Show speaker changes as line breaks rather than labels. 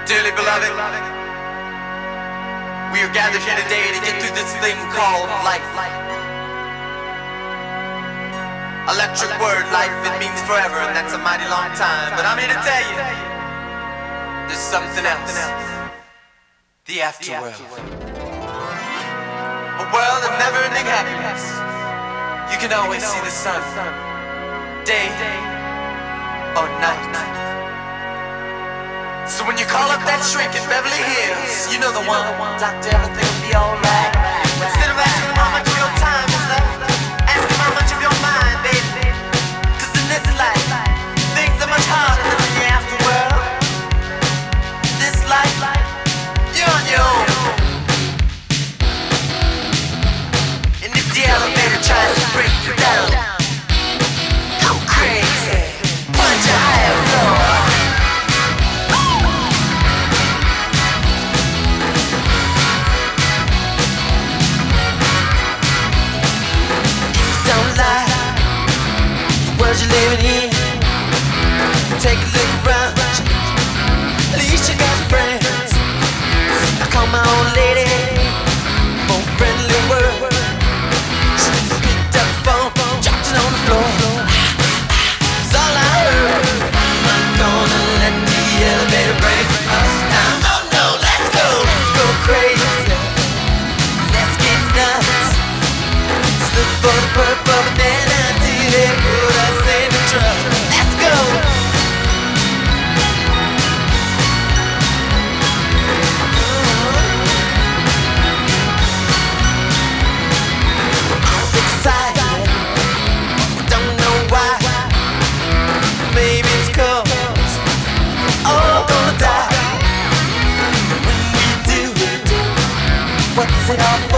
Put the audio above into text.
Dearly beloved, we are gathered here today to get through this thing called life. Electric word, life, it means forever, and that's a mighty long time. But I'm here to tell you, there's something else. The afterworld. A world of never-ending happiness. You can always see the sun, day or night. So when you call up that shrink in Beverly Hills, you know the one. Doctor, everything will be alright. Instead of asking him how much of your time is left, ask him how much of your mind, baby. Cause in this life, things are much harder than in the afterworld. This life, you're on your own. And if the elevator tries to break you down, go crazy, punch a higher floor. You're living in, take a look around. At least you got friends. I call my old lady for a friendly word. She picked up the phone, dropped it on the floor. It's all I heard. I'm not gonna let the elevator break us down. Oh no, let's go crazy. Let's get nuts. Let's look for the purple banana till they put us in the truck. Let's go. I'm excited, don't know why. Maybe it's 'cause we're all gonna die. When we do, what's it all for?